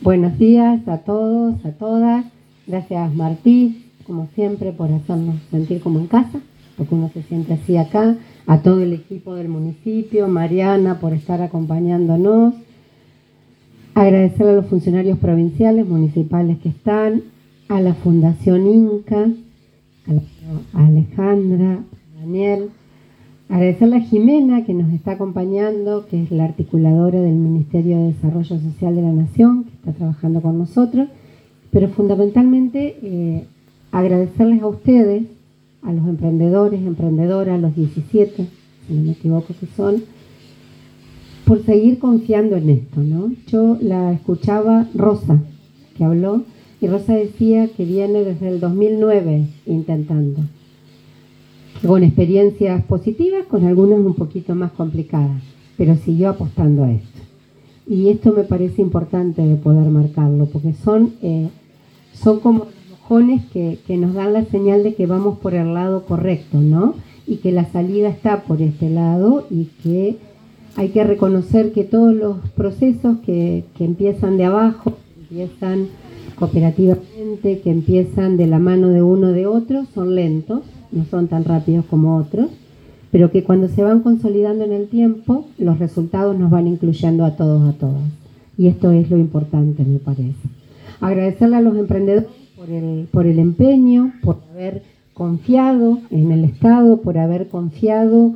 Buenos días a todos, a todas. Gracias Martí, como siempre, por hacernos sentir como en casa, porque uno se siente así acá. A todo el equipo del municipio, Mariana por estar acompañándonos. Agradecerle a los funcionarios provinciales, municipales que están, a la Fundación Inca, a Alejandra, a Daniel. Agradecerle a Jimena, que nos está acompañando, que es la articuladora del Ministerio de Desarrollo Social de la Nación, que está trabajando con nosotros, pero fundamentalmente agradecerles a ustedes, a los emprendedores, emprendedoras, los 17, si no me equivoco que son, por seguir confiando en esto, ¿no? Yo la escuchaba Rosa, que habló, y Rosa decía que viene desde el 2009 intentando, con experiencias positivas, con algunas un poquito más complicadas, pero siguió apostando a esto. Y esto me parece importante de poder marcarlo, porque son como mojones que nos dan la señal de que vamos por el lado correcto, ¿no? Y que la salida está por este lado y que hay que reconocer que todos los procesos que empiezan de abajo, empiezan cooperativamente, que empiezan de la mano de uno de otro, son lentos, no son tan rápidos como otros, pero que cuando se van consolidando en el tiempo, los resultados nos van incluyendo a todos, a todas. Y esto es lo importante, me parece. Agradecerle a los emprendedores por el empeño, por haber confiado en el Estado, por haber confiado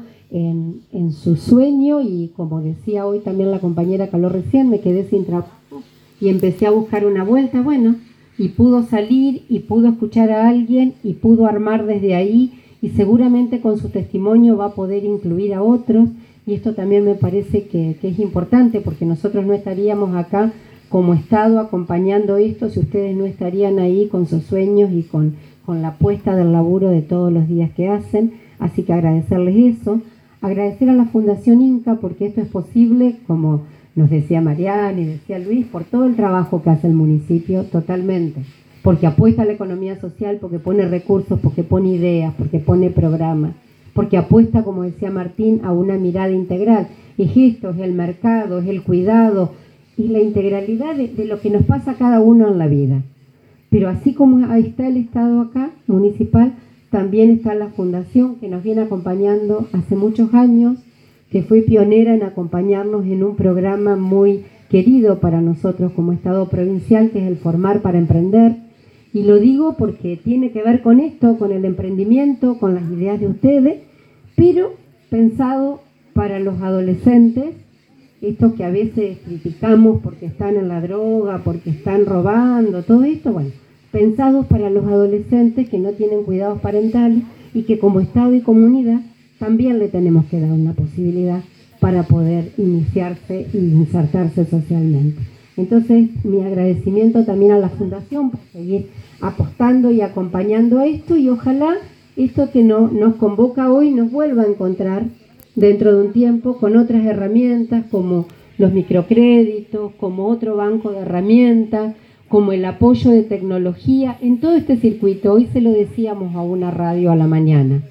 en su sueño, y como decía hoy también la compañera que habló recién, me quedé sin trabajo y empecé a buscar una vuelta, bueno, y pudo salir y pudo escuchar a alguien y pudo armar desde ahí, y seguramente con su testimonio va a poder incluir a otros, y esto también me parece que es importante, porque nosotros no estaríamos acá como Estado acompañando esto si ustedes no estarían ahí con sus sueños y con la apuesta del laburo de todos los días que hacen. Así que agradecerles eso, agradecer a la Fundación Inca, porque esto es posible, como nos decía Mariana y decía Luis, por todo el trabajo que hace el municipio, totalmente, porque apuesta a la economía social, porque pone recursos, porque pone ideas, porque pone programas, porque apuesta, como decía Martín, a una mirada integral. Es esto, es el mercado, es el cuidado y la integralidad de lo que nos pasa a cada uno en la vida. Pero así como ahí está el Estado acá, municipal, también está la Fundación, que nos viene acompañando hace muchos años, que fue pionera en acompañarnos en un programa muy querido para nosotros como Estado provincial, que es el Formar para Emprender. Y lo digo porque tiene que ver con esto, con el emprendimiento, con las ideas de ustedes, pero pensado para los adolescentes, estos que a veces criticamos porque están en la droga, porque están robando, todo esto, bueno, pensados para los adolescentes que no tienen cuidados parentales y que como Estado y comunidad también le tenemos que dar una posibilidad para poder iniciarse y insertarse socialmente. Entonces, mi agradecimiento también a la Fundación por seguir apostando y acompañando a esto, y ojalá esto que nos convoca hoy nos vuelva a encontrar dentro de un tiempo con otras herramientas como los microcréditos, como otro banco de herramientas, como el apoyo de tecnología en todo este circuito. Hoy se lo decíamos a una radio a la mañana.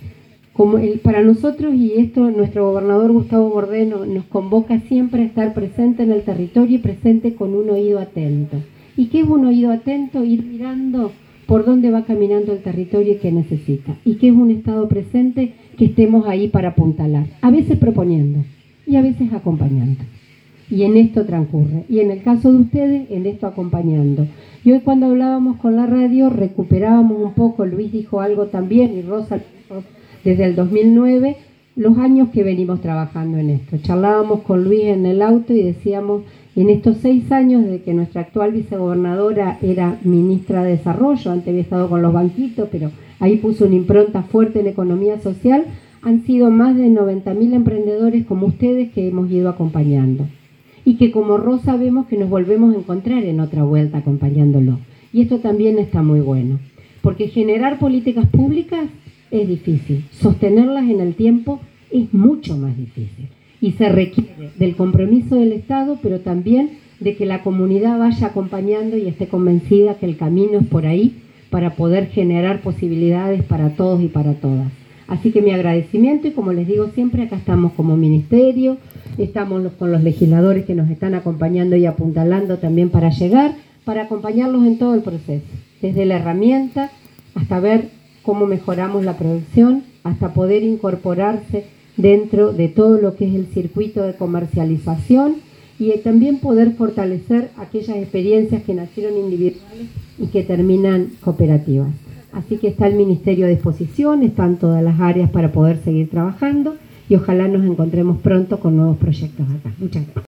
Para nosotros, y esto nuestro gobernador Gustavo Bordeno nos convoca siempre a estar presente en el territorio y presente con un oído atento. ¿Y qué es un oído atento? Ir mirando por dónde va caminando el territorio y qué necesita. ¿Y qué es un Estado presente? Que estemos ahí para apuntalar, a veces proponiendo y a veces acompañando. Y en esto transcurre. Y en el caso de ustedes, en esto acompañando. Y hoy cuando hablábamos con la radio, recuperábamos un poco, Luis dijo algo también, y Rosa desde el 2009, los años que venimos trabajando en esto. Charlábamos con Luis en el auto y decíamos, en estos 6 años de que nuestra actual vicegobernadora era ministra de Desarrollo, antes había estado con los banquitos, pero ahí puso una impronta fuerte en economía social, han sido más de 90.000 emprendedores como ustedes que hemos ido acompañando. Y que como Rosa vemos que nos volvemos a encontrar en otra vuelta acompañándolo. Y esto también está muy bueno, porque generar políticas públicas es difícil, sostenerlas en el tiempo es mucho más difícil, y se requiere del compromiso del Estado, pero también de que la comunidad vaya acompañando y esté convencida que el camino es por ahí para poder generar posibilidades para todos y para todas. Así que mi agradecimiento, y como les digo siempre, acá estamos como ministerio, Estamos con los legisladores que nos están acompañando y apuntalando también para llegar, para acompañarlos en todo el proceso, desde la herramienta hasta ver cómo mejoramos la producción, hasta poder incorporarse dentro de todo lo que es el circuito de comercialización y también poder fortalecer aquellas experiencias que nacieron individuales y que terminan cooperativas. Así que está el Ministerio a disposición, están todas las áreas para poder seguir trabajando y ojalá nos encontremos pronto con nuevos proyectos acá. Muchas gracias.